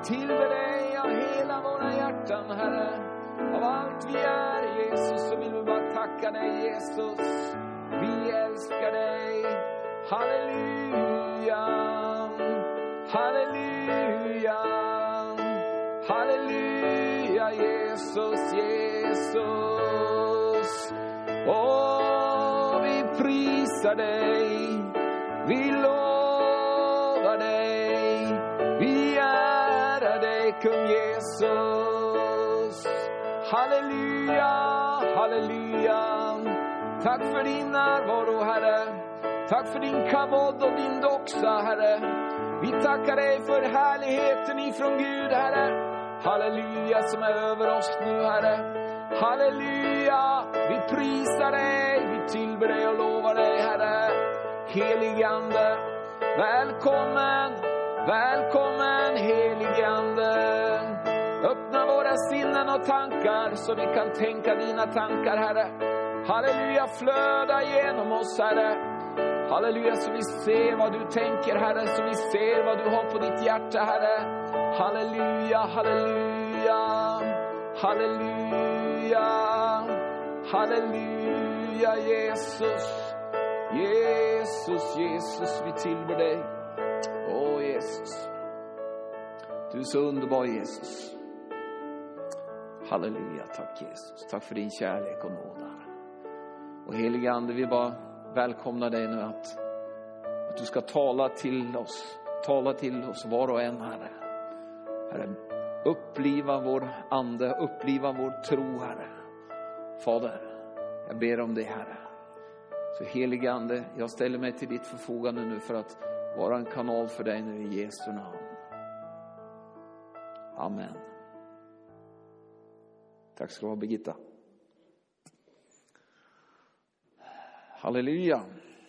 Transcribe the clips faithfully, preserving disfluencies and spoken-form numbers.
tillber dig av hela våra hjärtan, Herre. Av allt vi är, Jesus, så vill vi bara tacka dig, Jesus. Vi älskar dig. Halleluja. Halleluja. Halleluja, Jesus, Jesus. Åh, vi prisar dig. Vi lovar dig. Vi ärar dig, kung Jesus. Halleluja, halleluja. Tack för din närvaro, Herre. Tack för din kavod och din doxa, Herre. Vi tackar dig för härligheten ifrån Gud, Herre. Halleluja som är över oss nu, Herre. Halleluja, vi prisar dig. Vi tillber dig och lovar dig, Herre. Helige Ande, välkommen. Välkommen, helige Ande. Öppna våra sinnen och tankar så vi kan tänka dina tankar, Herre. Halleluja, flöda genom oss, Herre. Halleluja, så vi ser vad du tänker, Herre. Så vi ser vad du har på ditt hjärta, Herre. Halleluja, halleluja. Halleluja. Halleluja, Jesus. Jesus, Jesus, vi tillber dig. Åh, Jesus. Du är så underbar, Jesus. Halleluja, tack Jesus. Tack för din kärlek och nåd, Herre. Och helige Ande, vi bara välkomnar dig nu att, att du ska tala till oss. Tala till oss var och en, Herre. Herre, uppliva vår ande, uppliva vår tro, Herre. Fader, jag ber om det, Herre. Så helige Ande, jag ställer mig till ditt förfogande nu för att vara en kanal för dig nu i Jesu namn. Amen. Tack ska du ha, Birgitta. Halleluja.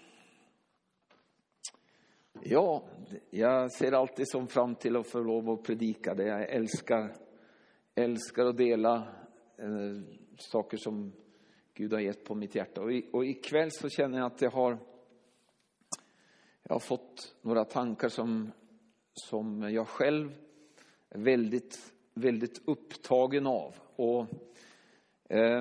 Ja, jag ser alltid som fram till att få lov att predika det. Jag älskar, älskar att dela eh, saker som Gud har gett på mitt hjärta. Och, i, och ikväll så känner jag att jag har, jag har fått några tankar som, som jag själv är väldigt, väldigt upptagen av. Och eh,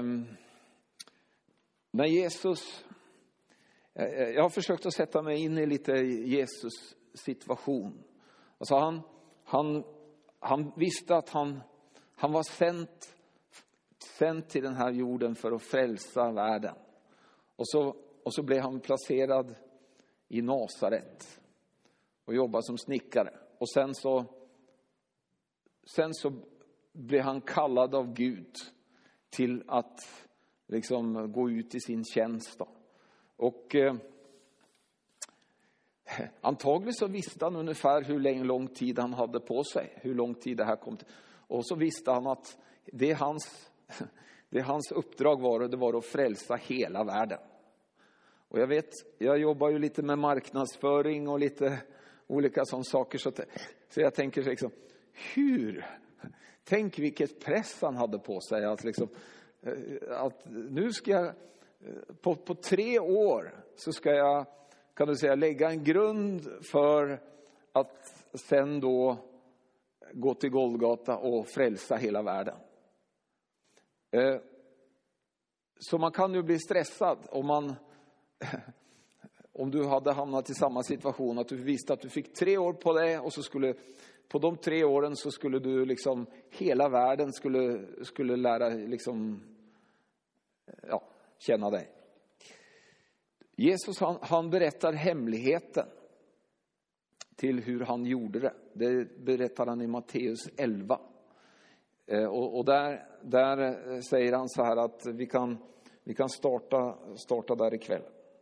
när Jesus... Jag har försökt att sätta mig in i lite Jesus situation. Alltså han, han, han visste att han, han var sänd, sänd till den här jorden för att frälsa världen. Och så, och så blev han placerad i Nasaret och jobbade som snickare. Och sen så, sen så blev han kallad av Gud till att liksom gå ut i sin tjänst då. Och eh, antagligen så visste han ungefär hur lång, lång tid han hade på sig. Hur lång tid det här kom till. Och så visste han att det hans, det hans uppdrag var, och det var att frälsa hela världen. Och jag vet, jag jobbar ju lite med marknadsföring och lite olika sådana saker. Så, att, så jag tänker liksom, hur? Tänk vilket press han hade på sig. Att, liksom, att nu ska jag... På, på tre år så ska jag, kan du säga, lägga en grund för att sen då gå till Golgata och frälsa hela världen. Eh, så man kan ju bli stressad om man om du hade hamnat i samma situation att du visste att du fick tre år på det och så skulle på de tre åren så skulle du liksom hela världen skulle skulle lära liksom ja känna dig. Jesus han, han berättar hemligheten till hur han gjorde det. Det berättar han i Matteus elva. Eh, och och där, där säger han så här att vi kan, vi kan starta, starta där ikväll.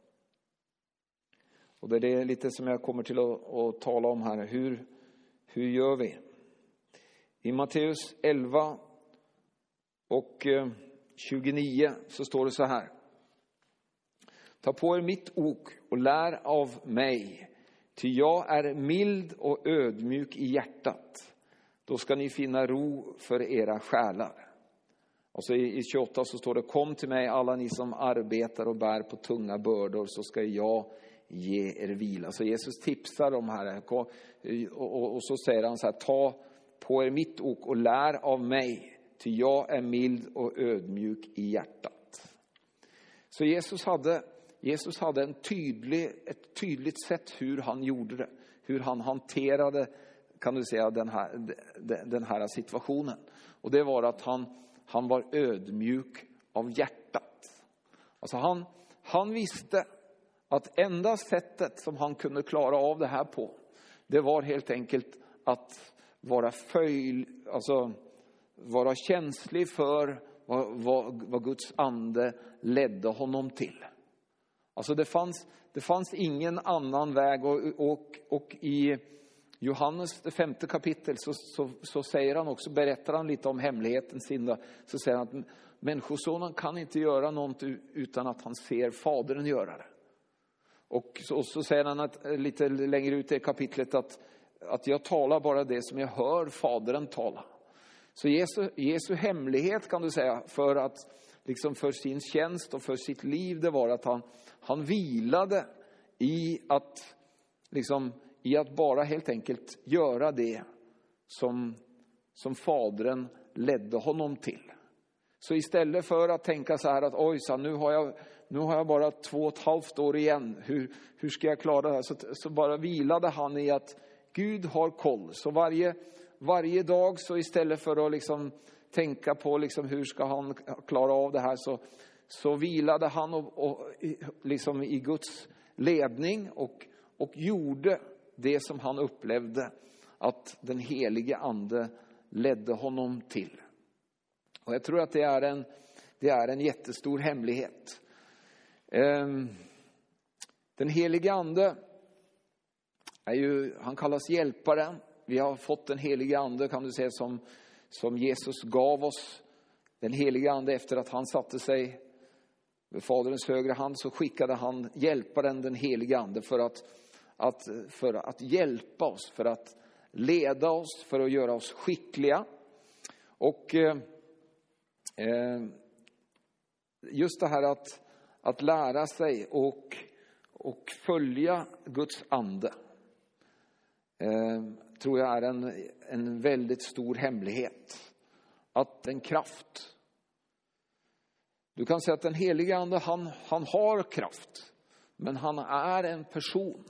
Och det är lite som jag kommer till att, att tala om här. Hur, hur gör vi? I Matteus elva och tjugonio så står det så här. Ta på er mitt ok och lär av mig, ty jag är mild och ödmjuk i hjärtat. Då ska ni finna ro för era själar. Och så i tjugoåtta så står det, kom till mig alla ni som arbetar och bär på tunga bördor, så ska jag ge er vila. Så Jesus tipsar om här, och, och, och så säger han så här, ta, på er mitt ok och lär av mig, ty jag är mild och ödmjuk i hjärtat. Så Jesus hade, Jesus hade en tydlig, ett tydligt sätt hur han gjorde det. Hur han hanterade, kan du säga, den här, den här situationen. Och det var att han, han var ödmjuk av hjärtat. Alltså han, han visste att enda sättet som han kunde klara av det här på, det var helt enkelt att vara föj, alltså vara känslig för vad, vad, vad Guds ande ledde honom till. Alltså det fanns, det fanns ingen annan väg. Och, och, och i Johannes det femte kapitel så, så, så säger han också, berättar han lite om hemligheten sin. Så säger han att människosonen kan inte göra något utan att han ser Fadern göra det. Och så, så säger han att, lite längre ut i kapitlet att, att jag talar bara det som jag hör Fadern tala. Så Jesu, Jesu hemlighet, kan du säga, för att liksom för sin tjänst och för sitt liv, det var att han, han vilade i att, liksom, i att bara helt enkelt göra det som, som Fadern ledde honom till. Så istället för att tänka så här att oj, så nu har jag, nu har jag bara två och ett halvt år igen. Hur, hur ska jag klara det här? Så, så bara vilade han i att Gud har koll. Så varje, varje dag, så istället för att liksom tänka på liksom hur ska han klara av det här, så, så vilade han och, och, liksom i Guds ledning och, och gjorde det som han upplevde att den helige ande ledde honom till. Och jag tror att det är en, det är en jättestor hemlighet. Den helige ande är ju, han kallas hjälparen. Vi har fått den helige ande, kan du säga, som, som Jesus gav oss. Den helige ande, efter att han satte sig vid Faderns högra hand, så skickade han hjälparen, den helige ande, för att, att, för att hjälpa oss, för att leda oss, för att göra oss skickliga. Och eh, just det här att, att lära sig och, och följa Guds ande, eh, tror jag är en, en väldigt stor hemlighet. Att en kraft. Du kan säga att den helige ande, han, han har kraft. Men han är en person.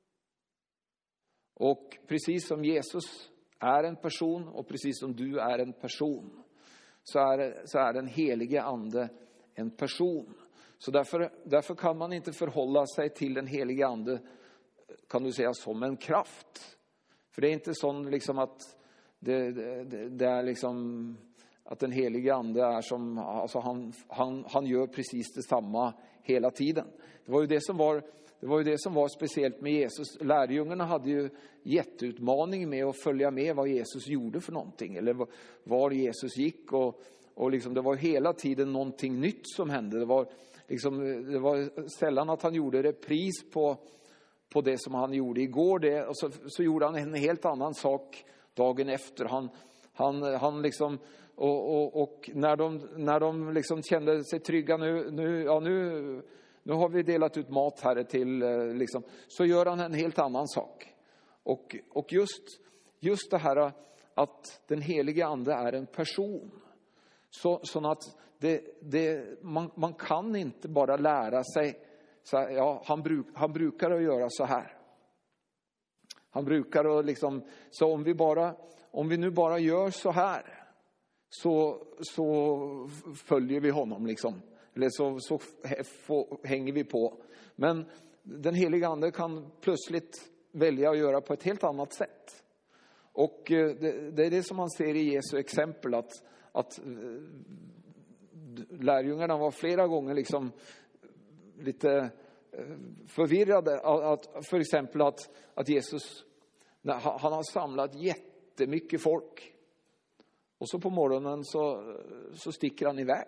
Och precis som Jesus är en person, och precis som du är en person, så är, så är den helige ande en person. Så därför, därför kan man inte förhålla sig till den helige ande, kan du säga, som en kraft. För det är inte sån liksom att det, det, det är liksom att den helige ande är som, alltså han, han, han gör precis detsamma hela tiden. Det var ju det som var, det var ju det som var speciellt med Jesus. Lärjungarna hade ju jätteutmaning med att följa med vad Jesus gjorde för någonting, eller var Jesus gick, och, och liksom det var hela tiden någonting nytt som hände. Det var liksom, det var sällan att han gjorde repris på på det som han gjorde igår, det, och så, så gjorde han en helt annan sak dagen efter. Han, han, han liksom, och, och, och när de, när de liksom kände sig trygga, nu, nu, ja, nu, nu har vi delat ut mat här till, liksom, så gör han en helt annan sak. Och, och just, just det här att den helige ande är en person. Så, så att det, det, man, man kan inte bara lära sig. Så, ja, han, bruk, han brukar att göra så här. Han brukar att liksom, så om vi bara, om vi nu bara gör så här, så, så följer vi honom liksom. Eller så, så få, hänger vi på. Men den heliga ande kan plötsligt välja att göra på ett helt annat sätt. Och det, det är det som man ser i Jesu exempel, att, att lärjungarna var flera gånger liksom lite förvirrade. Att, för exempel att, att Jesus, han har samlat jättemycket folk. Och så på morgonen så, så sticker han iväg.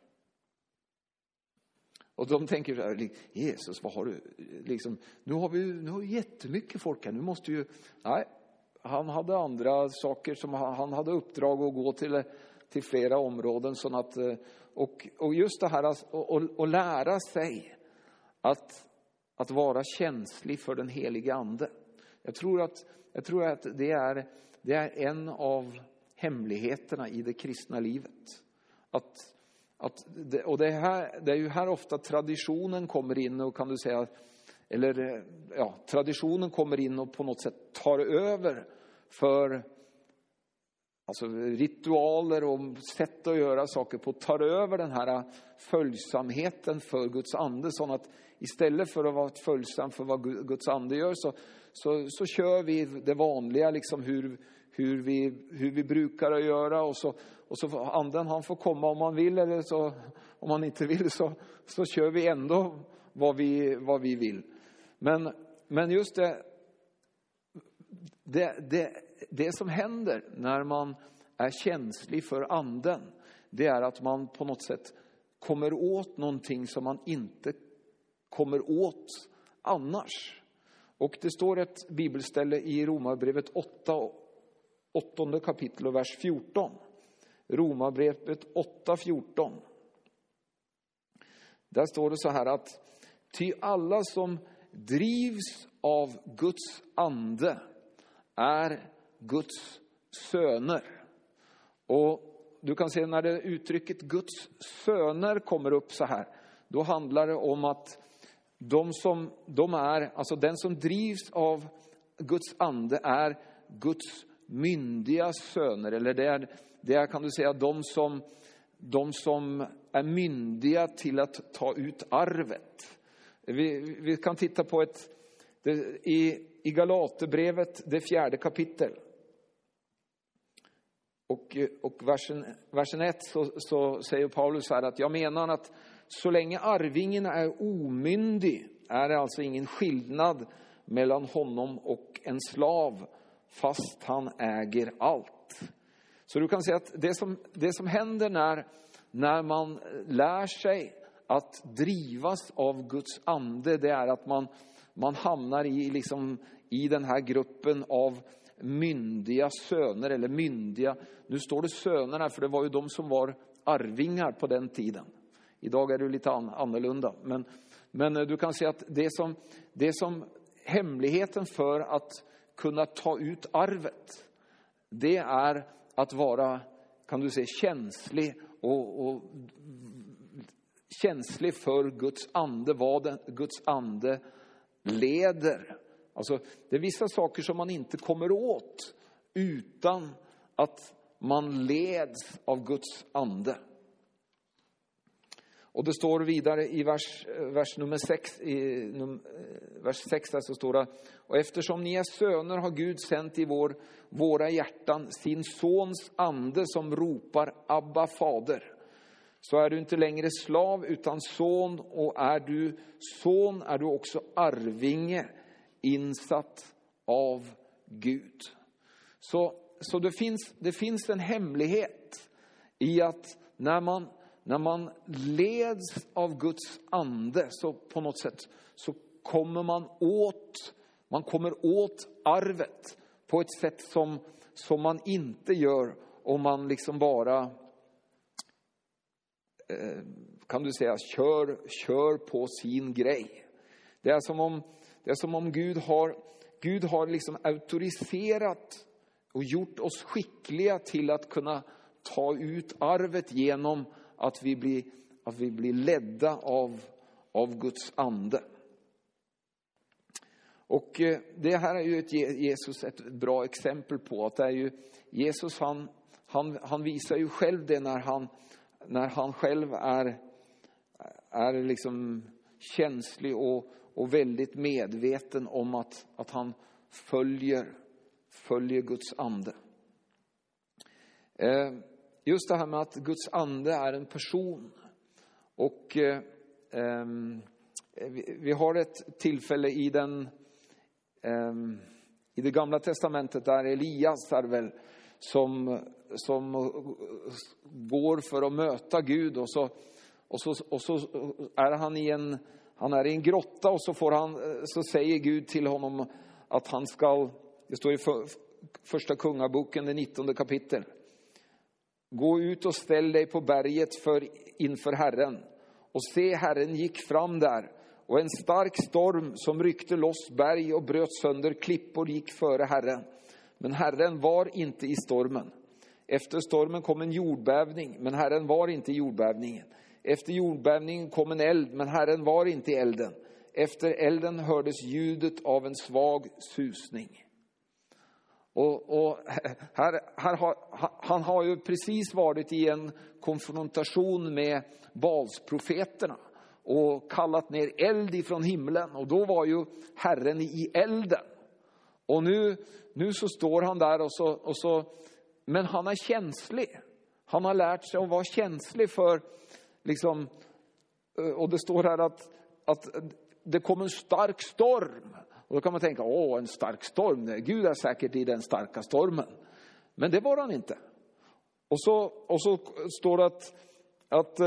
Och de tänker så här, Jesus, vad har du? Liksom, nu har vi nu har vi jättemycket folk här. Nu måste ju... Nej, han hade andra saker, som han, han hade uppdrag att gå till, till flera områden. Så att, och, och just det här att och, och lära sig att, att vara känslig för den helige ande. Jag tror att, jag tror att det, är, det är en av hemligheterna i det kristna livet. Att, att det, och det, här, det är ju här ofta traditionen kommer in och kan du säga, eller ja, traditionen kommer in och på något sätt tar över för alltså ritualer och sätt att göra saker på, tar över den här följsamheten för Guds ande, så att istället för att vara följsam för vad Guds ande gör så, så, så kör vi det vanliga liksom hur, hur, vi, hur vi brukar att göra, och så, och så får anden, han får komma om man vill, eller så, om man inte vill så, så kör vi ändå vad vi, vad vi vill. Men, men just det, det, det, det som händer när man är känslig för anden, det är att man på något sätt kommer åt någonting som man inte kommer åt annars. Och det står ett bibelställe i Romarbrevet åtta, åttonde kapitel och vers fjorton. Romarbrevet åtta fjorton. Där står det så här att ty alla som drivs av Guds ande är Guds söner. Och du kan se när det uttrycket Guds söner kommer upp så här, då handlar det om att de som de är, alltså den som drivs av Guds ande är Guds myndiga söner, eller det är, det är kan du säga de som de som är myndiga till att ta ut arvet. Vi, vi kan titta på ett det, i, i Galaterbrevet, det fjärde kapitel. Och, och versen, versen ett så, så säger Paulus här att jag menar att så länge arvingen är omyndig är det alltså ingen skillnad mellan honom och en slav, fast han äger allt. Så du kan säga att det som, det som händer när, när man lär sig att drivas av Guds ande, det är att man, man hamnar i, liksom, i den här gruppen av myndiga söner eller myndiga. Nu står det söner här för det var ju de som var arvingar på den tiden. Idag är det lite annorlunda. Men, men du kan se att det som, det som hemligheten för att kunna ta ut arvet, det är att vara, kan du säga, känslig och, och känslig för Guds ande, vad den, Guds ande leder. Alltså det är vissa saker som man inte kommer åt utan att man leds av Guds ande. Och det står vidare i vers, vers nummer sex, i num, vers sex där så står det: och eftersom ni är söner har Gud sänt i vår, våra hjärtan sin sons ande som ropar Abba fader. Så är du inte längre slav utan son, och är du son är du också arvinge, insatt av Gud. Så, så det, finns, det finns en hemlighet i att när man, när man leds av Guds ande så på något sätt så kommer man åt, man kommer åt arvet på ett sätt som, som man inte gör om man liksom bara kan du säga kör, kör på sin grej. Det är som om, det är som om Gud har, Gud har liksom auktoriserat och gjort oss skickliga till att kunna ta ut arvet genom att vi blir, att vi blir ledda av, av Guds ande. Och det här är ju ett Jesus ett bra exempel på att det är ju Jesus han, han, han visar ju själv det när han när han själv är, är liksom känslig och, och väldigt medveten om att, att han följer, följer Guds ande. Eh, just det här med att Guds ande är en person. Och eh, eh, vi, vi har ett tillfälle i, den, eh, i det gamla testamentet där Elias är väl som, som går för att möta Gud, och så, och så, och så är han i en, han är i en grotta, och så, får han, så säger Gud till honom att han ska, det står i för, första kungaboken, det nittonde kapitel: gå ut och ställ dig på berget för, inför Herren. Och se, Herren gick fram där, och en stark storm som ryckte loss berg och bröt sönder klippor gick före Herren. men Herren var inte i stormen. Efter stormen kom en jordbävning, men Herren var inte i jordbävningen. Efter jordbävningen kom en eld, men Herren var inte i elden. Efter elden hördes ljudet av en svag susning. Och, och här, här har, han har ju precis varit i en konfrontation med Baalsprofeterna och kallat ner eld ifrån himlen. Och då var ju Herren i elden. Och nu, nu så står han där och så, och så, men han är känslig. Han har lärt sig att vara känslig för, liksom, och det står här att, att det kom en stark storm. Och då kan man tänka, åh, en stark storm. Gud är säkert i den starka stormen. Men det var han inte. Och så, och så står det att, att,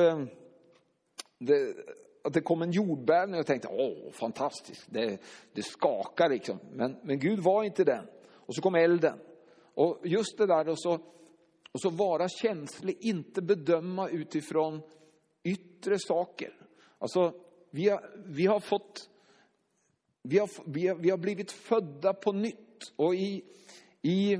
det, att det kom en jordbävning. Och jag tänkte, åh, fantastiskt. Det, det skakar liksom. Men, men Gud var inte den. Och så kom elden. Och just det där, och så, och så vara känslig, inte bedöma utifrån yttre saker. Alltså, vi har, vi har fått... Vi har, vi, har, vi har blivit födda på nytt. Och i, i,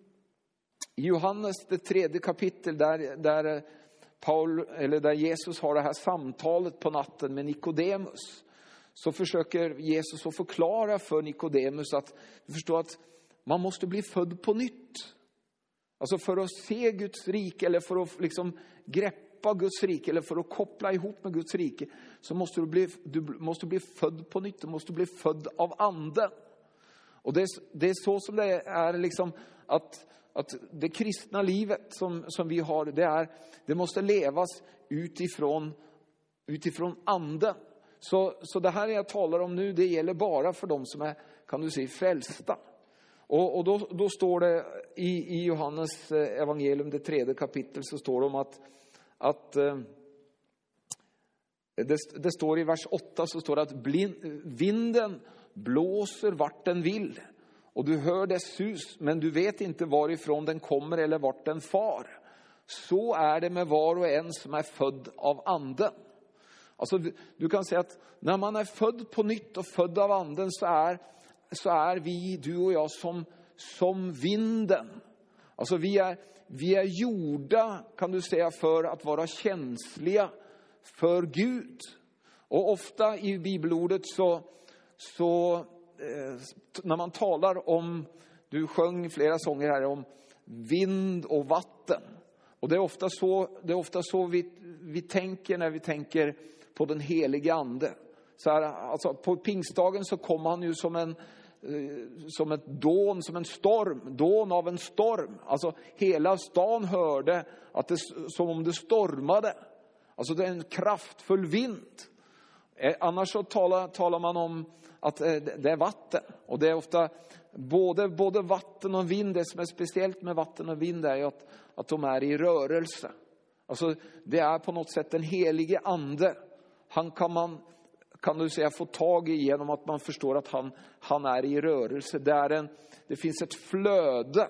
i Johannes det tredje kapitel där, där, Paul, eller där Jesus har det här samtalet på natten med Nikodemus, så försöker Jesus att förklara för Nikodemus att förstå att man måste bli född på nytt. Alltså för att se Guds rike, eller för att liksom greppa Guds rike, eller för att koppla ihop med Guds rike, så måste du bli, du måste bli född på nytt. Du måste bli född av anden. Och det är, det är så som det är liksom, att, att det kristna livet som, som vi har, det, är, det måste levas utifrån, utifrån anden. Så, så det här jag talar om nu, det gäller bara för de som är, kan du säga, frälsta. Och, och då, då står det i, i Johannes evangelium, det tredje kapitel, så står det om att, att det, det står i vers åtta, så står det att blind, vinden blåser vart den vill. Och du hör dess sus, men du vet inte varifrån den kommer eller vart den far. Så är det med var och en som är född av anden. Alltså du kan säga att när man är född på nytt och född av anden, så är, så är vi, du och jag, som, som vinden. Alltså vi är, vi är gjorda, kan du säga, för att vara känsliga för Gud. Och ofta i bibelordet så, så eh, när man talar om, du sjöng flera sånger här om vind och vatten. Och det är ofta så, det är ofta så vi, vi tänker när vi tänker på den helige ande. Så här, alltså på pingstdagen så kom han ju som en som ett dån, som en storm, dån av en storm. Alltså hela stan hörde att det, som om det stormade. Alltså det är en kraftfull vind. Annars så talar, talar man om att det är vatten. Och det är ofta både, både vatten och vind. Det som är speciellt med vatten och vind är att, att de är i rörelse. Alltså det är på något sätt den helige ande. Han kan man, kan du säga, få tag i genom att man förstår att han, han är i rörelse. Det, är en, det finns ett flöde.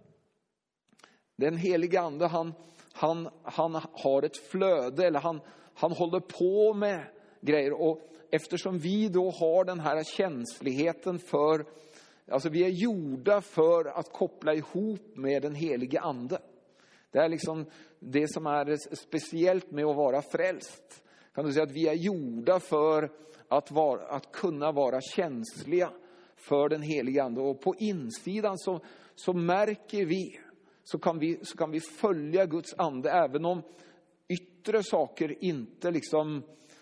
Den helige ande, han, han, han har ett flöde, eller han, han håller på med grejer. Och eftersom vi då har den här känsligheten för, alltså vi är gjorda för att koppla ihop med den helige ande. Det är liksom det som är speciellt med att vara frälst. Kan du säga att vi är gjorda för att, vara, att kunna vara känsliga för den helige ande. Och på insidan så, så märker vi så, kan vi, så kan vi följa Guds ande, även om yttre saker inte liksom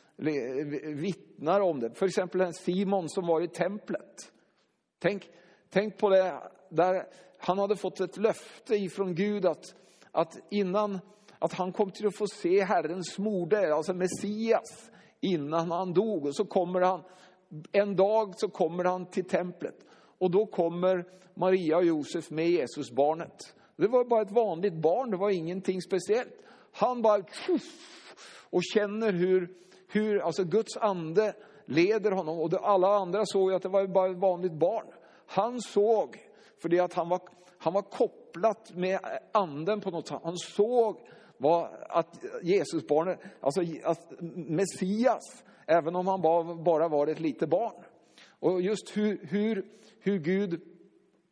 vittnar om det. För exempel en Simon som var i templet. Tänk, tänk på det, där han hade fått ett löfte ifrån Gud att, att innan att han kom till att få se Herrens moder, alltså Messias, innan han dog. Och så kommer han, en dag så kommer han till templet. Och då kommer Maria och Josef med Jesus barnet. Det var bara ett vanligt barn, det var ingenting speciellt. Han bara och känner hur, hur alltså Guds ande leder honom. Och alla andra såg att det var bara ett vanligt barn. Han såg, för det att han var, han var kopplat med anden på något sätt. Han såg var att Jesus barnet, alltså att Messias, även om han bara var ett litet barn. Och just hur, hur, hur Gud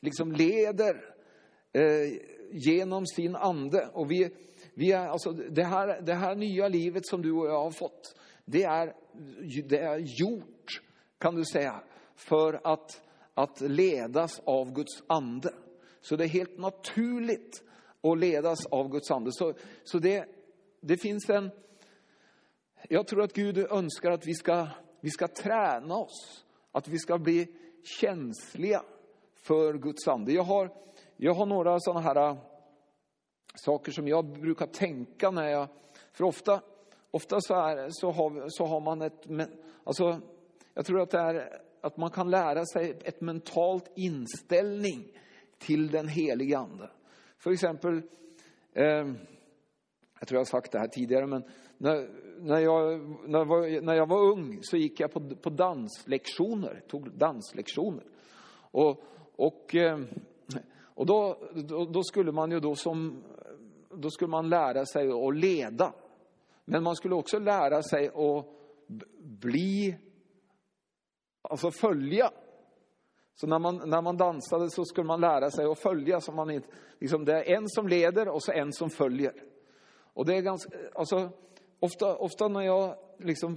liksom leder eh, genom sin ande. Och vi, vi är, alltså, det, här, det här nya livet som du och jag har fått, det är, det är gjort, kan du säga, för att, att ledas av Guds ande. Så det är helt naturligt att ledas av Guds ande. Så, så det, det finns en... Jag tror att Gud önskar att vi ska, vi ska träna oss. Att vi ska bli känsliga för Guds ande. Jag har, jag har några sådana här saker som jag brukar tänka när jag... För ofta, ofta så, är, så, har, så har man ett... Alltså, jag tror att, det är, att man kan lära sig ett mentalt inställning till den heliga ande. För exempel... Eh, jag tror jag har sagt det här tidigare, men... När, när, jag, när, jag var, när jag var ung så gick jag på, på danslektioner, tog danslektioner. Och, och, och då, då, då skulle man ju då som, då skulle man lära sig att leda. Men man skulle också lära sig att bli, alltså följa. Så när man, när man dansade så skulle man lära sig att följa. Så man inte, liksom det är en som leder och så en som följer. Och det är ganska, alltså... Ofta, ofta när jag liksom,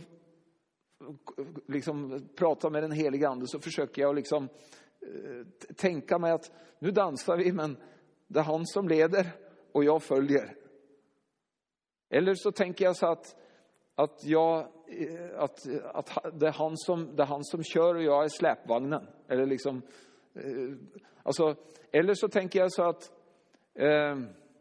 liksom pratar med den heliga ande så försöker jag liksom eh, tänka mig att nu dansar vi, men det är han som leder och jag följer. Eller så tänker jag så att, att, jag, att, att det, är han som, det är han som kör och jag är släpvagnen. Eller, liksom, eh, alltså, eller så tänker jag så att... Eh,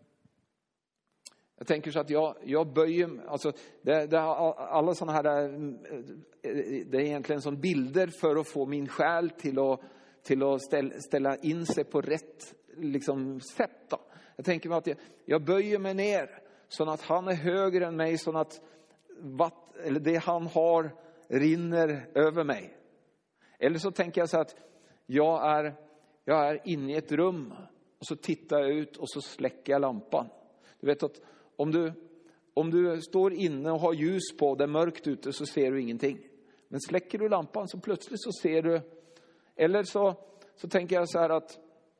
Jag tänker så att jag, jag böjer, alltså det, det, alla sådana här, det är egentligen sån bilder för att få min själ till att, till att ställa, ställa in sig på rätt liksom, sätt. Då. Jag tänker mig att jag, jag böjer mig ner så att han är högre än mig, så att vatt, eller det han har rinner över mig. Eller så tänker jag så att jag är, jag är inne i ett rum och så tittar jag ut och så släcker jag lampan. Du vet att Om du, om du står inne och har ljus på, det är mörkt ute, så ser du ingenting. Men släcker du lampan så plötsligt så ser du. Eller så, så tänker jag så här att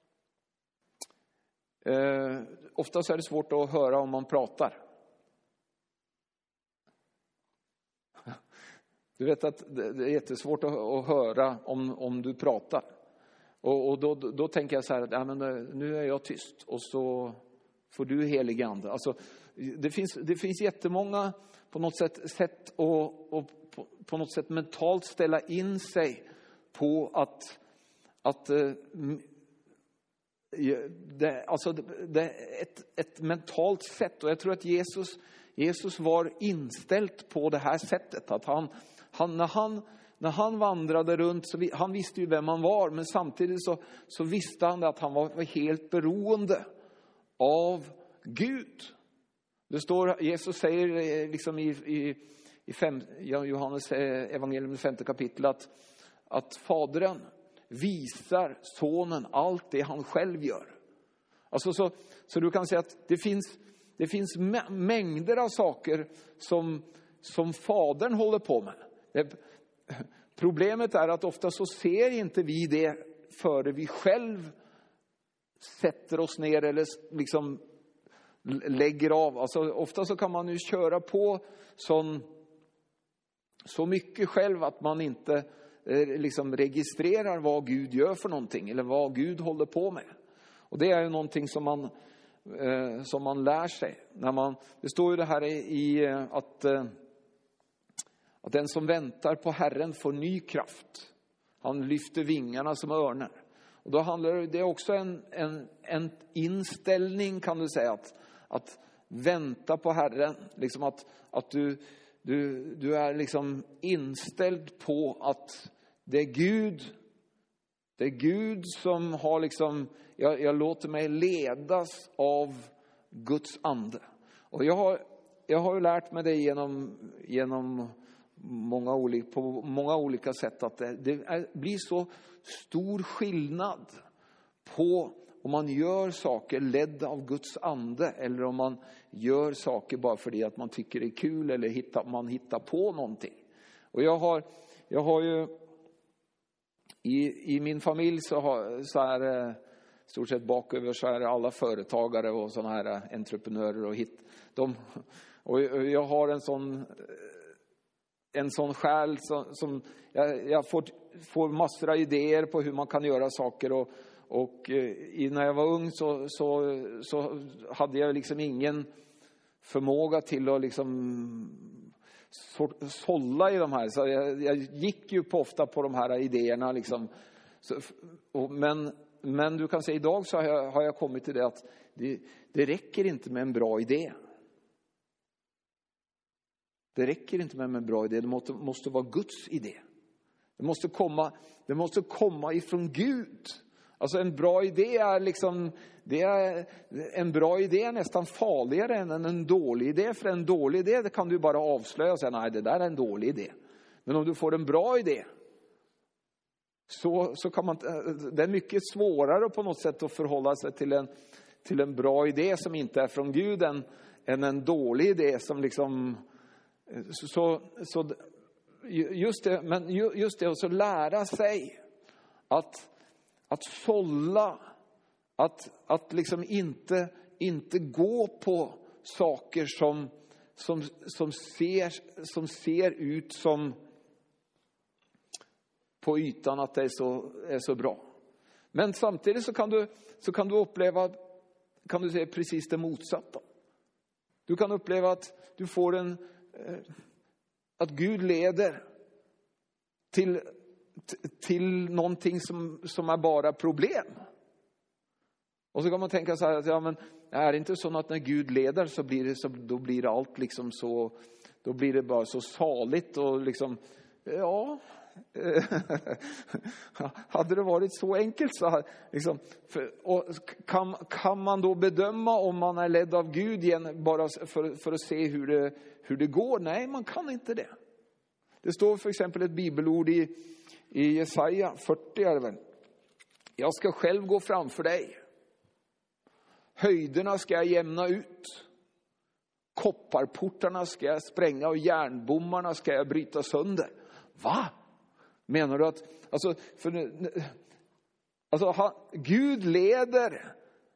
eh, ofta så är det svårt att höra om man pratar. Du vet att det är jättesvårt att, att höra om, om du pratar. Och, och då, då, då tänker jag så här att ja, men nu är jag tyst och så får du helig ande. Alltså, det finns, det finns jättemånga på något sätt, sätt och, och på, på något sätt mentalt ställa in sig på att, att det, alltså det är ett, ett mentalt sätt. Och jag tror att Jesus, Jesus var inställd på det här sättet. Att han, han, när, han, när han vandrade runt, så vi, han visste ju vem han var. Men samtidigt så, så visste han att han var helt beroende av Gud. Det står, Jesus säger liksom i, i, i fem, Johannes evangelium i femte kapitel att, att Fadern visar sonen allt det han själv gör. Alltså så, så du kan säga att det finns, det finns mängder av saker som, som Fadern håller på med. Det, problemet är att ofta så ser inte vi det före vi själv sätter oss ner eller liksom lägger av. Alltså ofta så kan man ju köra på sån, så mycket själv att man inte eh, liksom registrerar vad Gud gör för någonting eller vad Gud håller på med. Och det är ju någonting som man, eh, som man lär sig. När man, det står ju det här i, i att, eh, att den som väntar på Herren får ny kraft. Han lyfter vingarna som örnar. Och då handlar det också en, en, en inställning, kan du säga, att, att vänta på Herren. Liksom att, att du, du, du är liksom inställd på att det är Gud. Det är Gud som har liksom, jag, jag låter mig ledas av Guds ande. Och jag har, jag har ju lärt mig det genom, genom många olika, på många olika sätt. Att det, det är, blir så stor skillnad på om man gör saker ledd av Guds ande eller om man gör saker bara för det att man tycker det är kul eller hittar, man hittar på någonting. Och jag har, jag har ju i, i min familj så, har, så är stort sett baköver så är det alla företagare och sådana här entreprenörer och hit. De, och jag har en sån en sån själ som, som jag, jag får, får massor av idéer på hur man kan göra saker. Och, och eh, när jag var ung så, så, så hade jag liksom ingen förmåga till att liksom sålla i de här. Så jag, jag gick ju på ofta på de här idéerna liksom. Så, och, men, men du kan säga idag så har jag, har jag kommit till det att det, det räcker inte med en bra idé. Det räcker inte med en bra idé. Det måste, måste vara Guds idé. Det måste komma, det måste komma ifrån Gud. Alltså en bra idé är liksom, det är, en bra idé är nästan farligare än en dålig idé. För en dålig idé, det kan du bara avslöja och säga, nej det där är en dålig idé. Men om du får en bra idé, så, så kan man, det är mycket svårare på något sätt att förhålla sig till en, till en bra idé som inte är från Gud än, än en dålig idé som liksom, så, så just det, men just det, och så lära sig att Att sålla, att, att liksom inte, inte gå på saker som, som, som, ser, som ser ut som på ytan att det är så, är så bra. Men samtidigt så kan du, så kan du uppleva, kan du säga precis det motsatta. Du kan uppleva att du får en, att Gud leder till till någonting som, som är bara problem. Och så kan man tänka så här att ja, men är det inte så att när Gud leder så blir det så, då blir det allt liksom så, då blir det bara så saligt och liksom, ja hade det varit så enkelt så här liksom, för, och kan, kan man då bedöma om man är ledd av Gud igen bara för, för att se hur det, hur det går? Nej, man kan inte det. Det står för exempel ett bibelord i I Jesaja fyrtio är det väl. Jag ska själv gå framför dig. Höjderna ska jag jämna ut. Kopparportarna ska jag spränga och järnbommarna ska jag bryta sönder. Va? Menar du att alltså, för, alltså han, Gud leder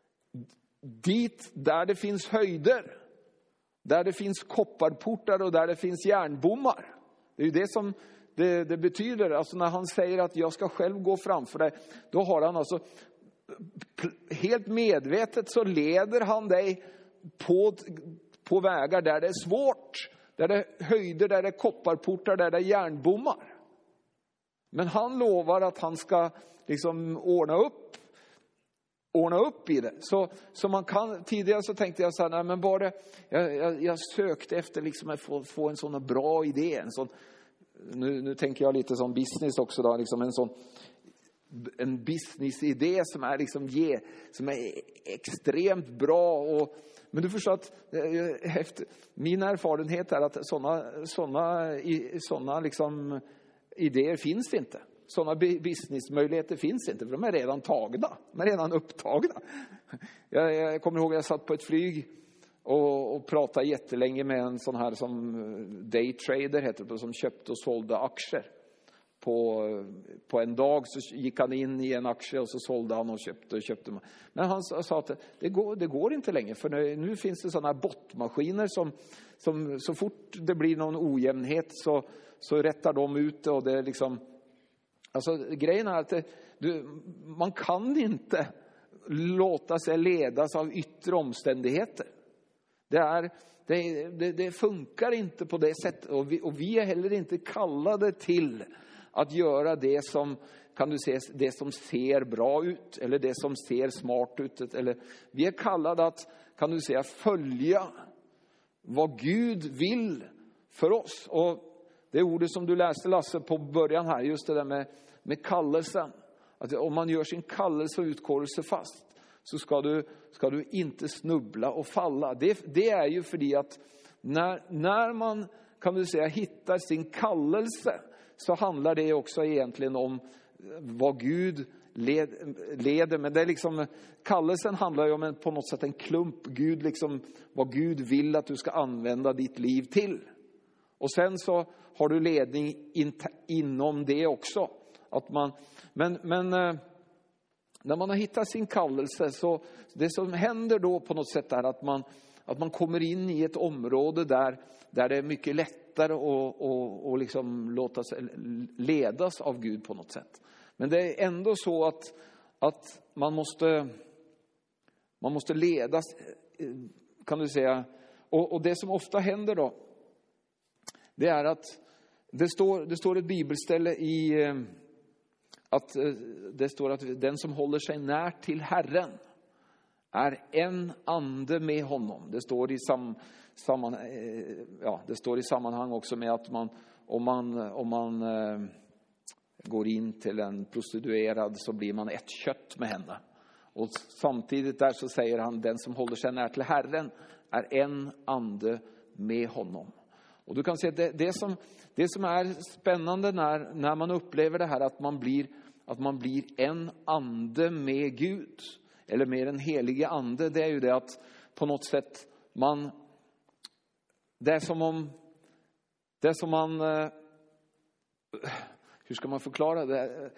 dit där det finns höjder. Där det finns kopparportar och där det finns järnbommar. Det är ju det som Det, det betyder, alltså när han säger att jag ska själv gå framför dig, då har han alltså helt medvetet så leder han dig på, på vägar där det är svårt, där det är höjder, där det är kopparportar, där det är järnbommar. Men han lovar att han ska liksom ordna upp, ordna upp i det. Så, så man kan, tidigare så tänkte jag så här, nej men bara, jag, jag, jag sökte efter liksom att få, få en sån bra idé, en sån. Nu, nu tänker jag lite som business också då, liksom en sån en businessidé som är liksom ge, som är extremt bra och men du förstår att efter, min erfarenhet är att såna såna såna liksom idéer finns inte. Såna businessmöjligheter finns inte för de är redan tagna, de är redan upptagna. Jag, jag kommer ihåg jag satt på ett flyg Och, och prata jättelänge med en sån här som daytrader heter det, som köpte och sålde aktier. På, på en dag så gick han in i en aktie och så sålde han och köpte och köpte. Men han sa att det går, det går inte längre för nu, nu finns det såna här bottmaskiner som, som så fort det blir någon ojämnhet så, så rättar de ut det och det är liksom. Alltså grejen är att det, du, man kan inte låta sig ledas av yttre omständigheter. Det, är, det, det, det funkar inte på det sättet och vi, och vi är heller inte kallade till att göra det som, kan du säga, det som ser bra ut eller det som ser smart ut. Eller, vi är kallade att, kan du säga, följa vad Gud vill för oss. Och det ordet som du läste Lasse på början här, just det där med, med kallelsen. Att om man gör sin kallelse och utkårelse fast, så ska du, ska du inte snubbla och falla. Det, det är ju för att när, när man, kan du säga, hittar sin kallelse, så handlar det också egentligen om vad Gud led, leder. Men det är liksom, kallelsen handlar ju om en, på något sätt en klump. Gud liksom, vad Gud vill att du ska använda ditt liv till. Och sen så har du ledning in, inom det också. Att man, men... men när man har hittat sin kallelse, så det som händer då på något sätt är att man, att man kommer in i ett område där, där det är mycket lättare att, att, att liksom låta sig ledas av Gud på något sätt. Men det är ändå så att, att man måste, man måste ledas, kan du säga. Och, och det som ofta händer då, det är att det står, det står ett bibelställe i att det står att den som håller sig när till Herren är en ande med honom. Det står i sam, samman, ja, det står i sammanhang också med att man, om man, om man eh, går in till en prostituerad så blir man ett kött med henne. Och samtidigt där så säger han, den som håller sig när till Herren är en ande med honom. Och du kan se att det, det, som, det som är spännande när, när man upplever det här, att man blir, att man blir en ande med Gud, eller med den helige ande, det är ju det att på något sätt man, det är som om, det är som man, hur ska man förklara det?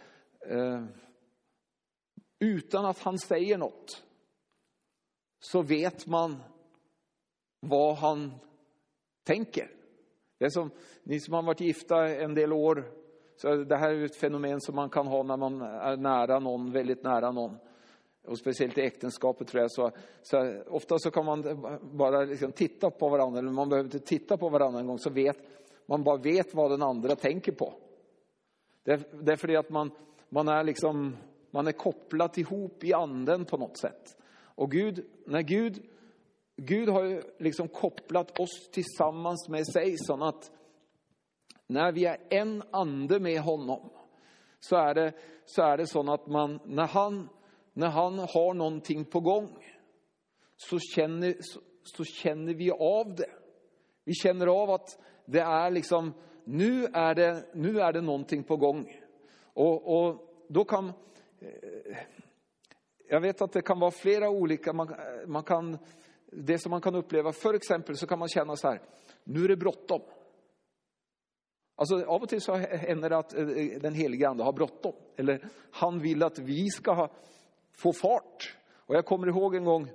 Utan att han säger något så vet man vad han tänker. Det är som ni som har varit gifta en del år, så det här är ett fenomen som man kan ha när man är nära någon, väldigt nära någon. Och speciellt i äktenskapet tror jag så, så ofta så kan man bara liksom titta på varandra, eller man behöver inte titta på varandra en gång, så vet man bara vet vad den andra tänker på. Det är, det är för det att man, man är liksom, man är kopplat ihop i anden på något sätt. Och Gud, när Gud Gud har ju liksom kopplat oss tillsammans med sig, så att när vi är en ande med honom, så är det så är det så att man, när han när han har någonting på gång, så känner så, så känner vi av det. Vi känner av att det är liksom, nu är det nu är det någonting på gång. Och och då kan eh, jag vet att det kan vara flera olika, man, man kan det som man kan uppleva, för exempel så kan man känna så här, nu är det bråttom. Alltså av och till så händer det att den helige ande har bråttom, eller han vill att vi ska ha, få fart. Och jag kommer ihåg en gång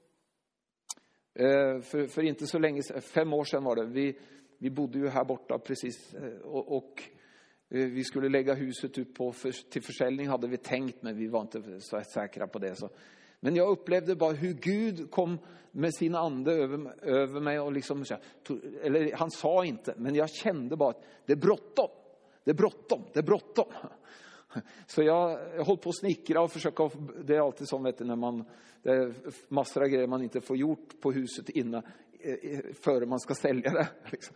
för, för inte så länge, fem år sedan var det, vi, vi bodde ju här borta precis, och, och vi skulle lägga huset ut på för, till försäljning hade vi tänkt, men vi var inte så säkra på det. Så men jag upplevde bara hur Gud kom med sin ande över, över mig. Och liksom, eller han sa inte, men jag kände bara att det är bråttom. Det är bråttom, det är bråttom. Så jag, jag höll på att snickra och försöka, det är alltid som vet du, när man, det är massor av grejer man inte får gjort på huset innan, före man ska sälja det. Liksom.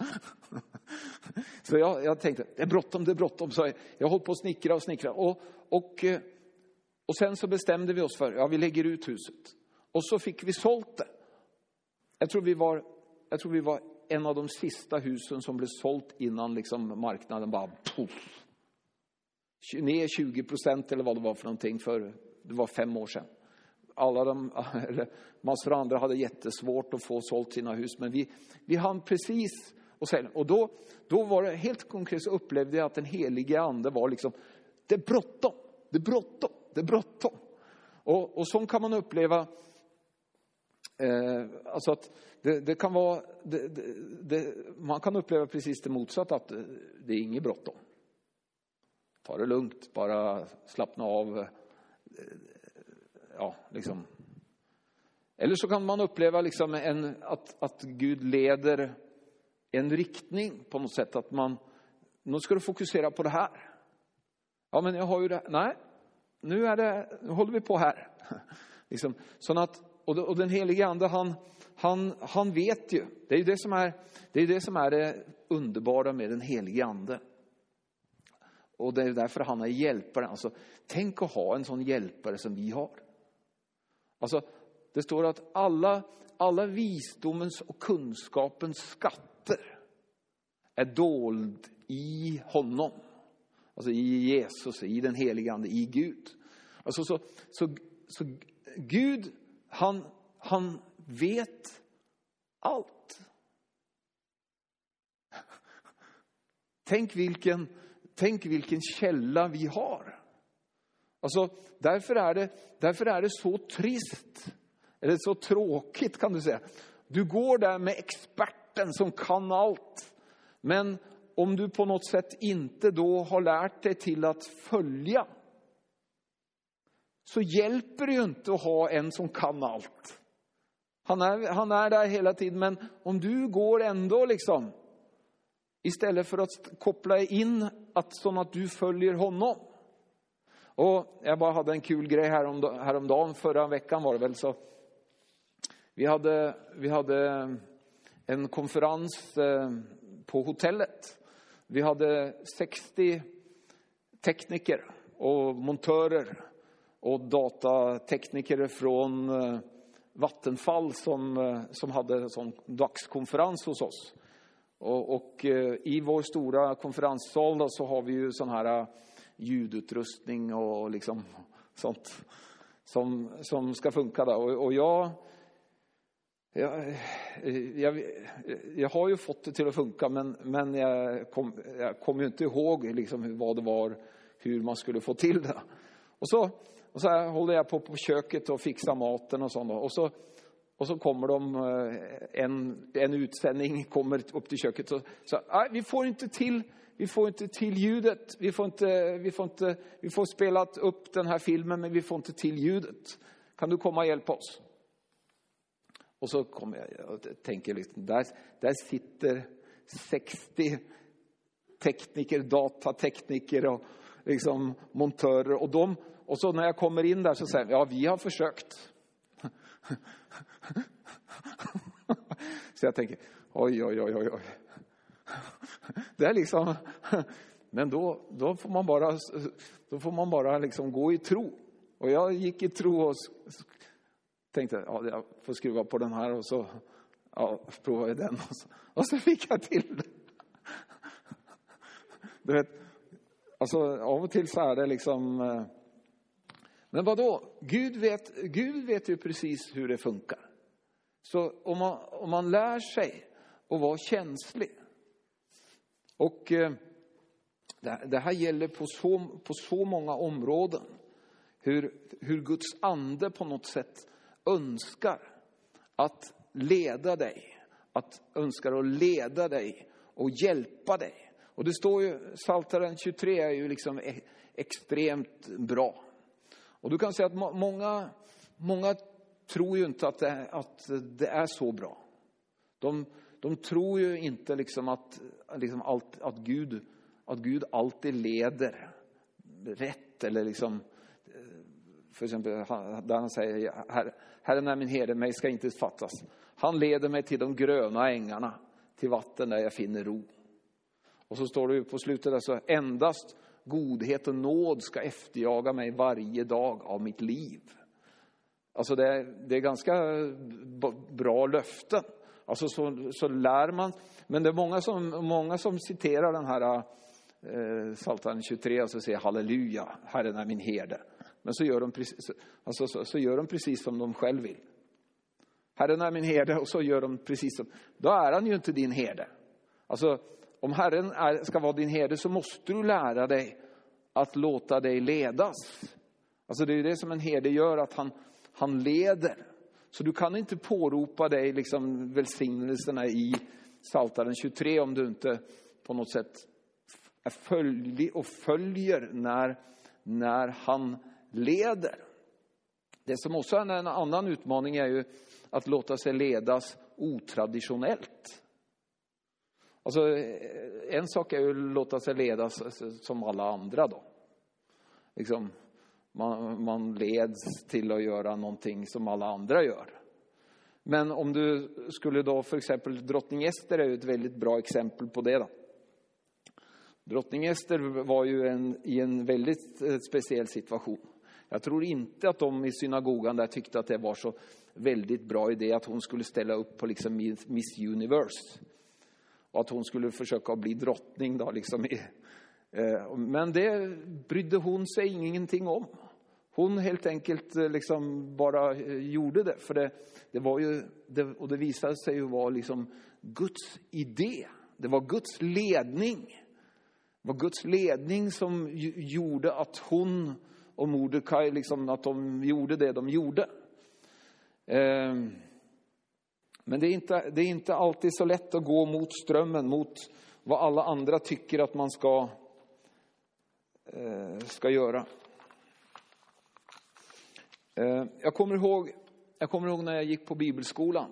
Så jag, jag tänkte, det är bråttom, det är bråttom. Så jag, jag höll på att snickra och snickra. Och, och Och sen så bestämde vi oss för, ja vi lägger ut huset. Och så fick vi sålt det. Jag tror vi var, jag tror vi var en av de sista husen som blev sålt innan liksom marknaden bara puff. Ner tjugo procent eller vad det var för någonting, för det var fem år sedan. Alla de, eller massor av andra hade jättesvårt att få sålt sina hus. Men vi, vi hann precis och sälja. Och då, då var det helt konkret, så upplevde jag att den helige ande var liksom, det är bråttom, det är bråttom. Det är bråttom. Och, och så kan man uppleva, eh, alltså att det, det kan vara, det, det, det, man kan uppleva precis det motsatta, att det, det är inget bråttom. Ta det lugnt, bara slappna av. Eh, ja, liksom. Eller så kan man uppleva liksom en, att, att Gud leder en riktning på något sätt, att man, nu ska du fokusera på det här. Ja, men jag har ju det, nej. Nu, är det, nu håller vi på här. liksom, så att, och, och den helige ande, han, han, han vet ju. Det är ju det som är, det är det som är det underbara med den helige ande. Och det är därför han är hjälpare. Alltså, tänk att ha en sån hjälpare som vi har. Alltså, det står att alla, alla visdomens och kunskapens skatter är dold i honom. Alltså i Jesus, i den helige ande, i Gud. Alltså så, så, så Gud, han, han vet allt. Tänk vilken, tänk vilken källa vi har. Alltså, därför är det, därför är det så trist. Eller så tråkigt kan du säga. Du går där med experten som kan allt. Men om du på något sätt inte då har lärt dig till att följa, så hjälper det ju inte att ha en som kan allt. Han är, han är där hela tiden, men om du går ändå liksom, istället för att koppla in att, som att du följer honom. Och jag bara hade en kul grej härom, häromdagen, förra veckan var det väl så. Vi hade, vi hade en konferens eh, på hotellet. Vi hade sextio tekniker och montörer och datatekniker från eh, Vattenfall som, eh, som hade en sån dagskonferens hos oss. Och, och eh, i vår stora konferenssal då, så har vi ju sån här uh, ljudutrustning och liksom sånt som, som ska funka där. Och, och jag, jag, jag, jag har ju fått det till att funka, men, men jag kom, jag kom ju inte ihåg liksom vad det var, hur man skulle få till det. Och så, och så här håller jag på på köket och fixar maten och sånt. Och så, och så kommer de, en, en utsändning kommer upp till köket. Och så, nej, vi får inte till, vi får inte till ljudet. Vi får inte, vi får inte, vi får spelat upp den här filmen, men vi får inte till ljudet. Kan du komma och hjälpa oss? Och så kommer jag och tänker liksom, där, där sitter sextio tekniker, datatekniker och liksom montörer. Och, de, och så när jag kommer in där så säger jag, ja, vi har försökt. Så jag tänker, oj, oj, oj, oj, oj. Det är liksom, men då, då får man bara, då får man bara liksom gå i tro. Och jag gick i tro och tänkte, ja, jag får skruva på den här och så ja, provar jag den. Och så, och så fick jag till det. Du vet, alltså av och till så är det liksom, men vadå? Gud vet, Gud vet ju precis hur det funkar. Så om man, om man lär sig att vara känslig. Och eh, det, det här gäller på så, på så många områden. Hur, hur Guds ande på något sätt önskar att leda dig. Att önskar att leda dig och hjälpa dig. Och det står ju, Psaltaren tjugotre är ju liksom extremt bra. Och du kan säga att många, många tror ju inte att det, att det är så bra. De, de tror ju inte liksom att, liksom allt, att, Gud, att Gud alltid leder rätt. Eller liksom, för exempel där han säger, Herre, Herren är min herde, mig ska inte fattas. Han leder mig till de gröna ängarna, till vatten där jag finner ro. Och så står det ju på slutet där så, endast godhet och nåd ska efterjaga mig varje dag av mitt liv. Alltså det är, det är ganska bra löften. Alltså så, så lär man. Men det är många som, många som citerar den här eh, Psaltaren tjugotre och så säger halleluja, Herren är min herde. Men så gör de precis, alltså, så, så gör de precis som de själv vill. Herren är min herde och så gör de precis som. Då är han ju inte din herde. Alltså om Herren är, ska vara din herde så måste du lära dig att låta dig ledas. Alltså det är det som en herde gör, att han, han leder. Så du kan inte påropa dig liksom välsignelserna i Psaltaren tjugotre om du inte på något sätt är följd och följer när, när han leder. Det som också är en annan utmaning är ju att låta sig ledas otraditionellt. Alltså en sak är ju att låta sig ledas som alla andra då. Liksom, man, man leds till att göra någonting som alla andra gör. Men om du skulle då för exempel, drottning Ester är ju ett väldigt bra exempel på det då. Drottning Ester var ju en, i en väldigt speciell situation. Jag tror inte att de i synagogan där tyckte att det var så väldigt bra idé att hon skulle ställa upp på liksom Miss Universe. Och att hon skulle försöka bli drottning då liksom. Men det brydde hon sig ingenting om. Hon helt enkelt liksom bara gjorde det. För det, det var ju, det, och det visade sig ju vara liksom Guds idé. Det var Guds ledning. Det var Guds ledning som gjorde att hon och Mordecai, liksom, att de gjorde det de gjorde. Eh, men det är, inte, det är inte alltid så lätt att gå mot strömmen, mot vad alla andra tycker att man ska, eh, ska göra. Eh, jag kommer ihåg, jag kommer ihåg när jag gick på bibelskolan.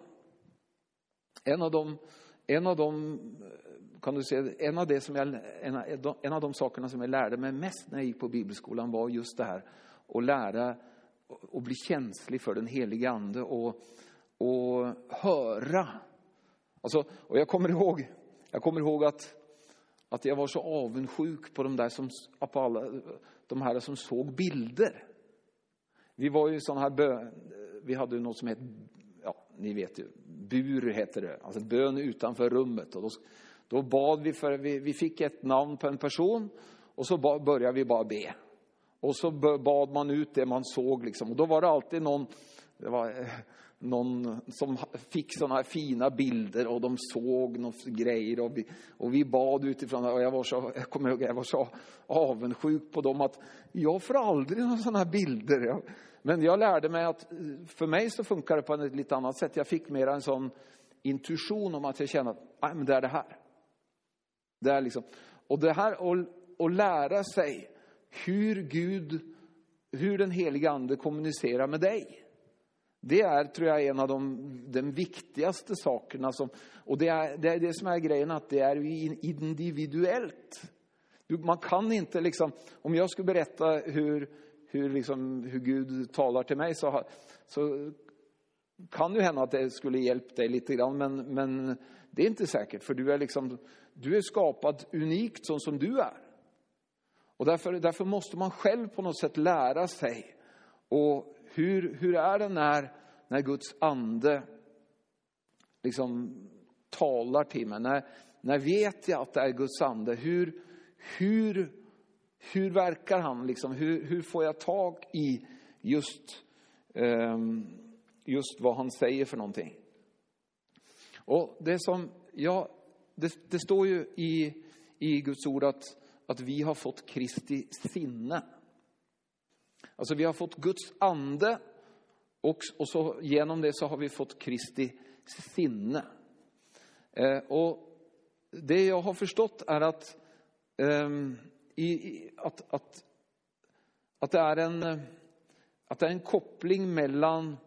En av de, en av de, kan du säga, en av det som jag, en, en av de sakerna som jag lärde mig mest när jag gick på bibelskolan var just det här att lära och bli känslig för den heliga ande och, och höra. Alltså, och jag kommer ihåg, jag kommer ihåg att, att jag var så avundsjuk på de där som, på alla, de här som såg bilder. Vi var ju sådana här bön, vi hade ju något som hette, ja, ni vet ju, bur heter det, alltså bön utanför rummet. Och då, då bad vi för, vi, vi fick ett namn på en person och så ba, började vi bara be. Och så bad man ut det man såg liksom. Och då var det alltid någon, det var någon som fick sådana här fina bilder och de såg några grejer. Och vi, och vi bad utifrån det. Och jag var så, jag kommer ihåg, jag var så avundsjuk på dem att jag får aldrig några sådana här bilder. Men jag lärde mig att för mig så funkar det på ett lite annat sätt. Jag fick mer en sån intuition om att jag kände att nej, men det är det här. Det är liksom, och det här att, att lära sig hur Gud, hur den heliga ande kommunicerar med dig. Det är, tror jag, en av de, de viktigaste sakerna. Som, och det är, det är det som är grejen, att det är individuellt. Du, man kan inte liksom, om jag skulle berätta hur, hur, liksom, hur Gud talar till mig så, så kan det hända att det skulle hjälpa dig lite grann. Men, men det är inte säkert, för du är, liksom, du är skapad unikt som, som du är. Och därför, därför måste man själv på något sätt lära sig. Och hur, hur är det när, när Guds ande liksom talar till mig? När, när vet jag att det är Guds ande? Hur, hur, hur verkar han? Liksom? Hur, hur får jag tag i just, um, just vad han säger för någonting? Och det som, ja, det, det står ju i, i Guds ord att att vi har fått Kristi sinne. Alltså vi har fått Guds ande och, och så genom det så har vi fått Kristi sinne. Eh, och det jag har förstått är att, eh, i, att, att, att, det är en, att det är en koppling mellan,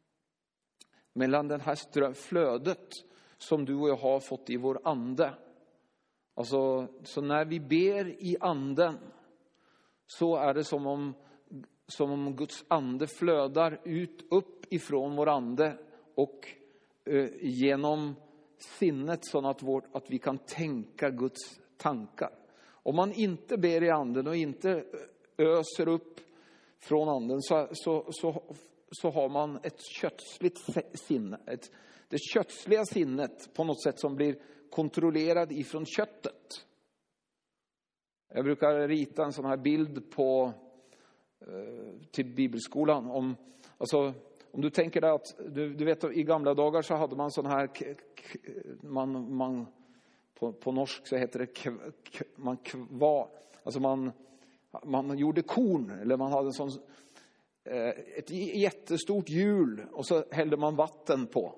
mellan den här strö, flödet som du och jag har fått i vår ande. Alltså, så när vi ber i anden så är det som om, som om Guds ande flödar ut upp ifrån vår ande och eh, genom sinnet så att, vår, att vi kan tänka Guds tankar. Om man inte ber i anden och inte öser upp från anden så, så, så, så har man ett kötsligt sinne. Ett, det kötsliga sinnet på något sätt som blir kontrollerad ifrån köttet. Jag brukar rita en sån här bild på eh, till bibelskolan om, alltså, om du tänker dig att du, du vet i gamla dagar så hade man sån här k, k, man, man på, på norsk så heter det k, k, man kva, alltså man man gjorde korn eller man hade en sån eh, ett jättestort hjul och så hällde man vatten på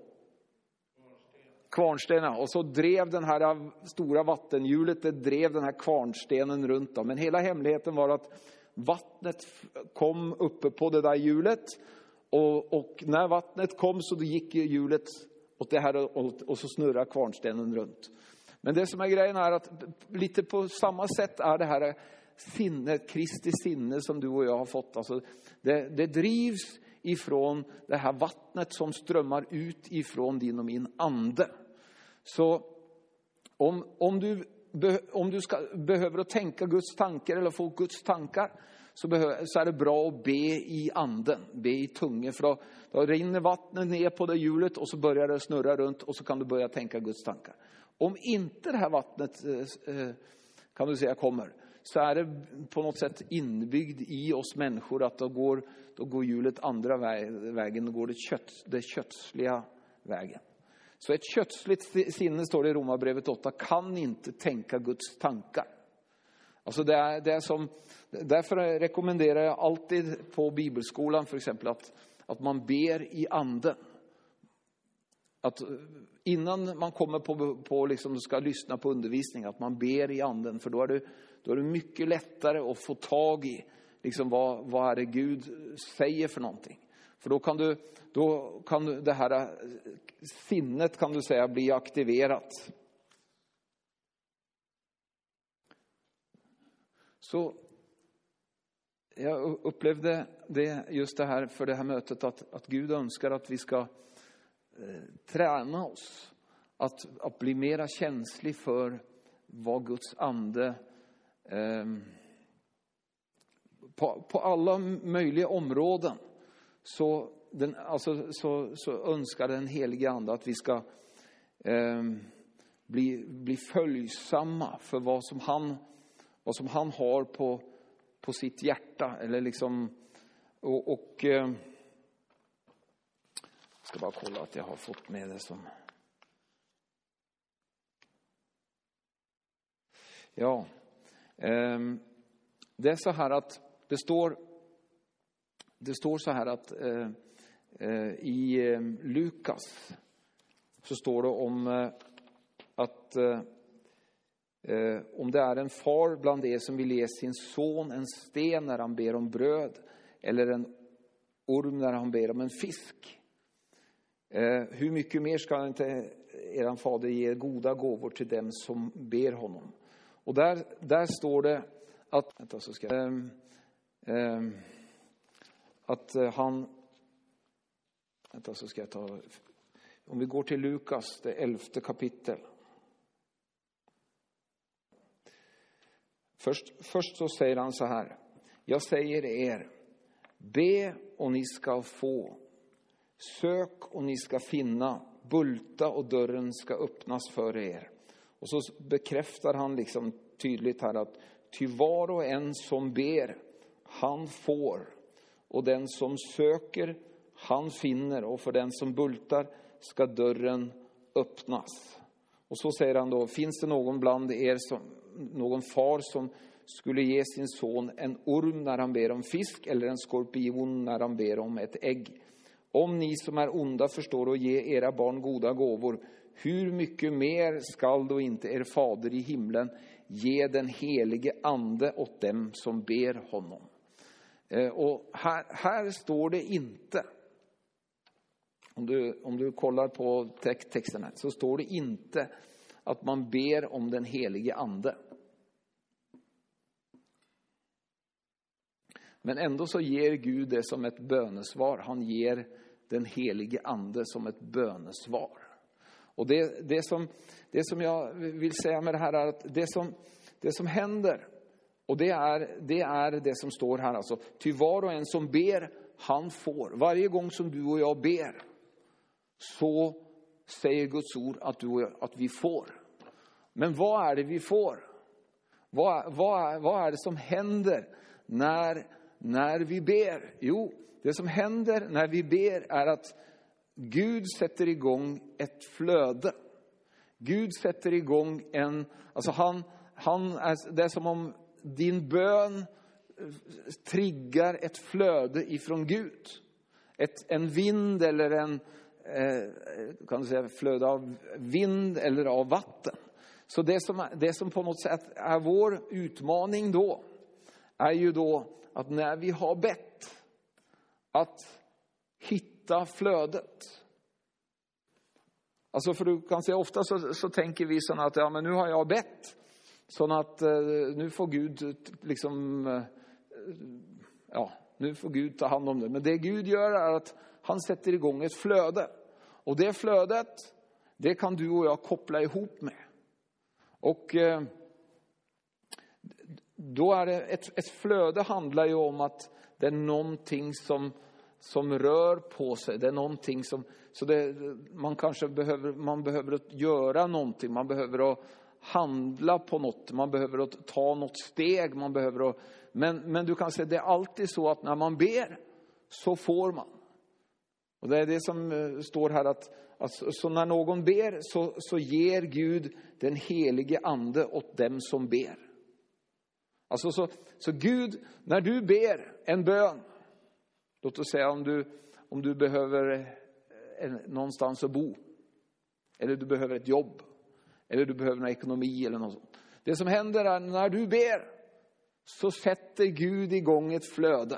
kvarnstenar och så drev den här stora vattenhjulet, det drev den här kvarnstenen runt om. Men hela hemligheten var att vattnet kom uppe på det där hjulet och, och när vattnet kom så då gick hjulet åt det här och, och så snurrar kvarnstenen runt. Men det som är grejen är att lite på samma sätt är det här sinnet, Kristi sinne som du och jag har fått. Alltså det, det drivs ifrån det här vattnet som strömmar ut ifrån din och min ande. Så om, om, du, om du ska, behöver att tänka Guds tankar eller få Guds tankar så, behöver, så är det bra att be i anden, be i tungen. För då, då rinner vattnet ner på det hjulet och så börjar det snurra runt och så kan du börja tänka Guds tankar. Om inte det här vattnet eh, kan du säga kommer, så är det på något sätt inbyggd i oss människor att då går, då går hjulet andra vägen, då går det, kött, det kötsliga vägen. Så ett kötsligt sinne, står det i Romarbrevet åtta, kan inte tänka Guds tankar. Alltså det är, det är som, därför rekommenderar jag alltid på bibelskolan för exempel att, att man ber i anden. Att innan man kommer på, på liksom ska lyssna på undervisning, att man ber i anden. För då är det, då är det mycket lättare att få tag i liksom vad, vad är det Gud säger för någonting. För då kan du, då kan du, det här sinnet kan du säga bli aktiverat. Så jag upplevde det just det här för det här mötet att, att Gud önskar att vi ska eh, träna oss. Att, att bli mera känslig för vad Guds ande eh, på, på alla möjliga områden så, den, alltså, så, så önskar den helige ande att vi ska eh, bli, bli följsamma för vad som han Vad som han har på, på sitt hjärta. Eller liksom, och, och eh, jag ska bara kolla att jag har fått med det som. Ja. Eh, det är så här att det står, det står så här att eh, eh, i eh, Lukas så står det om eh, att eh, Eh, om det är en far bland er som vill ge sin son en sten när han ber om bröd, eller en orm när han ber om en fisk, eh, hur mycket mer ska inte eran fader ge goda gåvor till dem som ber honom? Och där, där står det att, vänta, så ska, eh, eh, att han, vänta, så ska jag ta, om vi går till Lukas, det elfte kapitel. Först, först så säger han så här: jag säger er, be och ni ska få, sök och ni ska finna, bulta och dörren ska öppnas för er. Och så bekräftar han liksom tydligt här att ty var och en som ber, han får, och den som söker, han finner, och för den som bultar ska dörren öppnas. Och så säger han då, finns det någon bland er som någon far som skulle ge sin son en orm när han ber om fisk, eller en skorpion när han ber om ett ägg? Om ni som är onda förstår att ge era barn goda gåvor, hur mycket mer skall då inte er fader i himlen ge den helige ande åt dem som ber honom? Eh, och här, här står det inte, om du, om du kollar på texten här, så står det inte att man ber om den helige ande. Men ändå så ger Gud det som ett bönesvar. Han ger den helige ande som ett bönesvar. Och det, det, som, det som jag vill säga med det här är att det som, det som händer, och det är, det är det som står här alltså. Ty var och en som ber, han får. Varje gång som du och jag ber, så säger Guds ord att, du och jag, att vi får. Men vad är det vi får? Vad, vad, vad är det som händer när, när vi ber? Jo, det som händer när vi ber är att Gud sätter igång ett flöde. Gud sätter igång en, alltså han, han är, det är som om din bön triggar ett flöde ifrån Gud. Ett, en vind eller en, eh, kan du säga, flöde av vind eller av vatten. Så det som, det som på något sätt är vår utmaning då, är ju då att när vi har bett, att hitta flödet. Alltså för du kan säga, ofta så, så tänker vi såna att ja, men nu har jag bett, så att eh, nu får Gud liksom, eh, ja, nu får Gud ta hand om det. Men det Gud gör är att han sätter igång ett flöde. Och det flödet, det kan du och jag koppla ihop med. Och eh, då är det ett, ett flöde handlar ju om att det är någonting som, som rör på sig. Det är någonting som, så det, man kanske behöver, man behöver att göra någonting. Man behöver att handla på något. Man behöver att ta något steg. Man behöver att, men, men du kan säga, det är alltid så att när man ber så får man. Och det är det som står här att, att så när någon ber så, så ger Gud den helige ande åt dem som ber. Alltså så, så Gud, när du ber en bön, låt oss säga om du, om du behöver en, någonstans att bo, eller du behöver ett jobb, eller du behöver en ekonomi eller något sånt. Det som händer är när du ber, så sätter Gud igång ett flöde.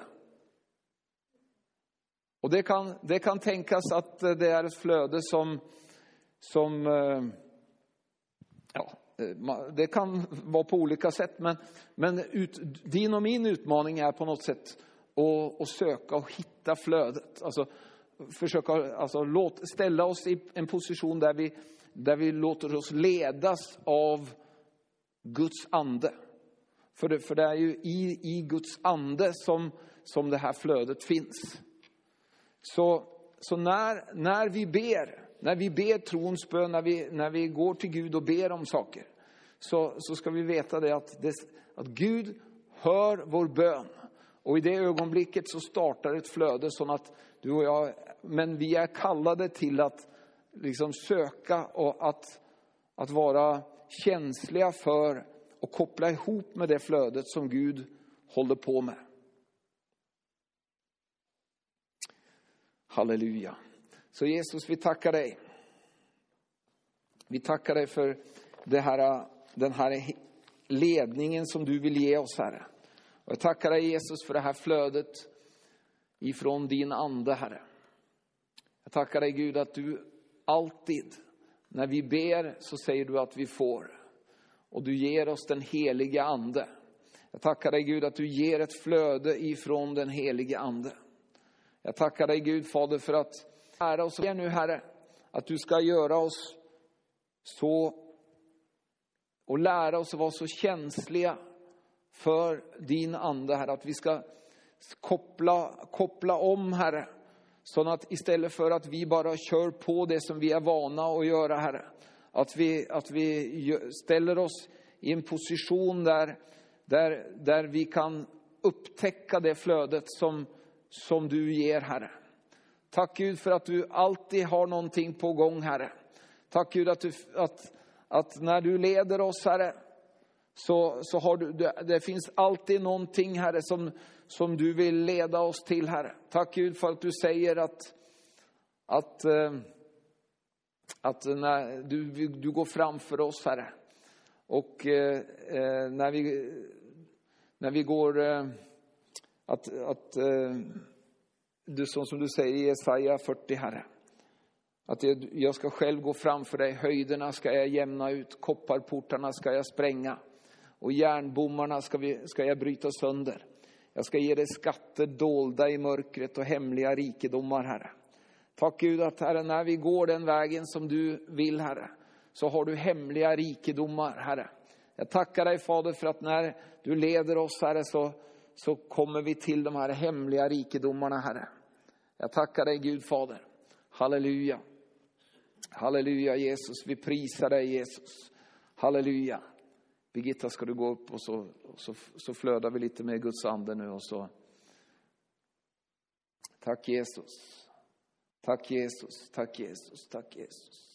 Och det kan, det kan tänkas att det är ett flöde som, som ja, det kan vara på olika sätt. Men, men ut, din och min utmaning är på något sätt att, att söka och hitta flödet. Alltså försöka, alltså låt, ställa oss i en position där vi, där vi låter oss ledas av Guds ande. För det, för det är ju i, i Guds ande som, som det här flödet finns. Så, så när, när vi ber, när vi ber trons bön, när vi, när vi går till Gud och ber om saker, så, så ska vi veta det att, det att Gud hör vår bön. Och i det ögonblicket så startar ett flöde så att du och jag, men vi är kallade till att liksom söka och att, att vara känsliga för och koppla ihop med det flödet som Gud håller på med. Halleluja. Så Jesus, vi tackar dig. Vi tackar dig för det här, den här ledningen som du vill ge oss, Herre. Och jag tackar dig, Jesus, för det här flödet ifrån din ande, Herre. Jag tackar dig, Gud, att du alltid, när vi ber, så säger du att vi får. Och du ger oss den helige ande. Jag tackar dig, Gud, att du ger ett flöde ifrån den helige ande. Jag tackar dig, Gud, Fader, för att lära oss nu, Herre, att du ska göra oss så och lära oss att vara så känsliga för din ande, Herre, att vi ska koppla, koppla om, Herre, så att istället för att vi bara kör på det som vi är vana att göra, Herre, att vi, att vi ställer oss i en position där, där, där vi kan upptäcka det flödet som, som du ger, Herre. Tack, Gud, för att du alltid har någonting på gång, Herre. Tack, Gud, att, du, att, att när du leder oss, Herre, så, så har du, det, det finns alltid någonting, Herre, som, som du vill leda oss till, Herre. Tack, Gud, för att du säger att, att, att när du, du går framför oss, Herre. Och eh, när, vi, när vi går, eh, att, att eh, du, som, som du säger i Jesaja fyrtio, Herre. Att jag, jag ska själv gå framför dig, höjderna ska jag jämna ut, kopparportarna ska jag spränga. Och järnbommarna ska, vi, ska jag bryta sönder. Jag ska ge dig skatter dolda i mörkret och hemliga rikedomar, Herre. Tack, Gud, att, Herre, när vi går den vägen som du vill, Herre, så har du hemliga rikedomar, Herre. Jag tackar dig, Fader, för att när du leder oss, Herre, så, så kommer vi till de här hemliga rikedomarna, Herre. Jag tackar dig, Gud, Fader. Halleluja. Halleluja, Jesus. Vi prisar dig, Jesus. Halleluja. Birgitta, ska du gå upp och så, och så, så flödar vi lite med Guds ande nu. Och så. Tack, Jesus. Tack, Jesus. Tack, Jesus. Tack, Jesus.